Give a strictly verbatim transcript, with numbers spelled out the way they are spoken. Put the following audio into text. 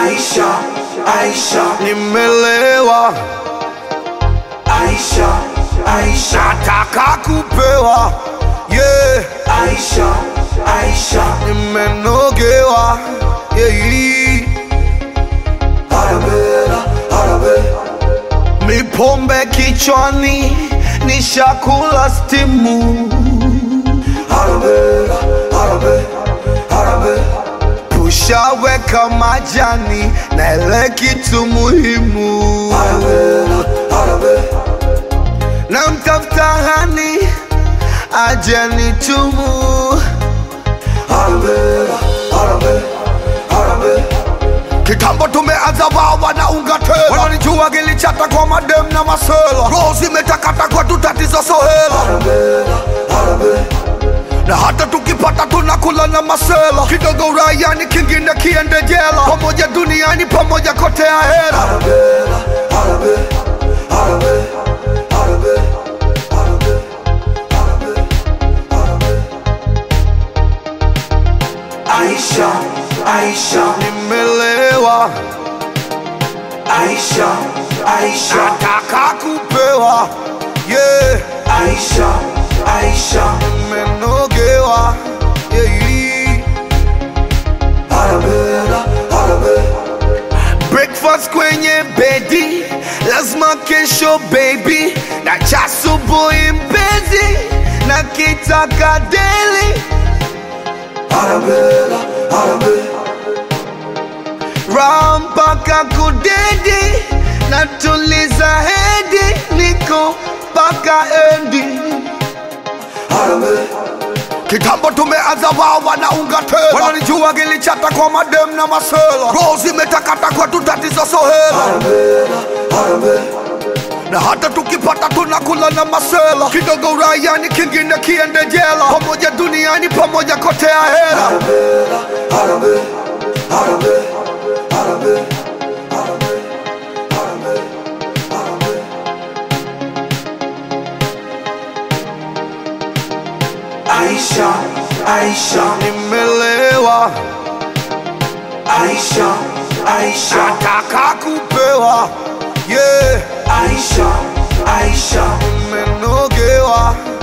Aisha, Aisha, nimelewa. Aisha, Aisha, nataka kupewa. Yeah, Aisha, Aisha, nimenogewa. Yeah, Arabella, Arabe, mipombe kichwani, nishakula stimu. Arabella, Arabe, Arabe, Tushaweka majani na ile kitu muhimu. Arabella, Arabe, na mtafuta hani aje nitumu. Arabella, Arabe, Arabe, Kitambo tumeanza wawa na unga tela, wananijua gilichata kwa madem na masela. Rozi metakata kwa tutatizo sohela, Arabella, Arabe, na hata tukipata tunakula na masela. Kidogo uraiani kingine kiende jela, pamoja duniani pamoja kote ahera. Arabella, Arabe, Arabe, Arabe, Arabe, Arabe, Arabe, Aisha, Aisha, Nimelewa, Aisha, Aisha, nataka kupewa. Yeah, Aisha, Aisha, nimenogewa. Yeah, Arabella, Arabe, breakfast kwenye bedi, lazima kesho baby. Na cha asubuhi mpenzi, na kitaka daily. Arabella, Arabe, Rampaka kudedi, natuliza hedi, niko paka endi. Arabe, Kitambo tumeanza wawa na unga tela, wananijua gilichata kwa madem na masela. Rozi metakata kwa tutatizo sohela, Arabella, Arabe, na hata tukipata tunakula na masela. Kidogo uraiani kingine kiende jela, pamoja duniani pamoja kote ahera. Arabella, Arabe, Arabe, Arabe, Arabe, Arabe, Arabe, Aisha, Aisha, Nimelewa, Aisha, Aisha, nataka kupewa. Yeah, Aisha, Aisha, nimenogewa.